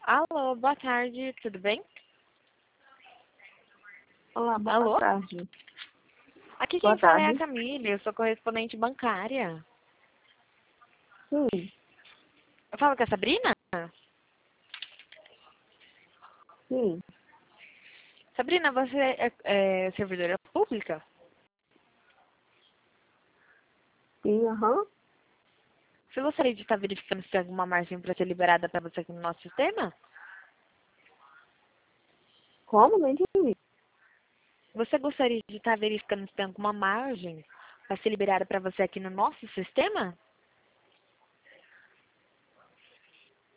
Alô, boa tarde, tudo bem? Olá, boa Alô? tarde. Aqui Boa quem fala é a tarde. Camila, eu sou correspondente bancária. Sim, Eu falo com a Sabrina? sim, Sabrina, você é servidora pública? sim, aham. Você gostaria de estar verificando se tem alguma margem para ser liberada para você aqui no nosso sistema? Como? Não entendi. Você gostaria de estar verificando se tem alguma margem para ser liberada para você aqui no nosso sistema?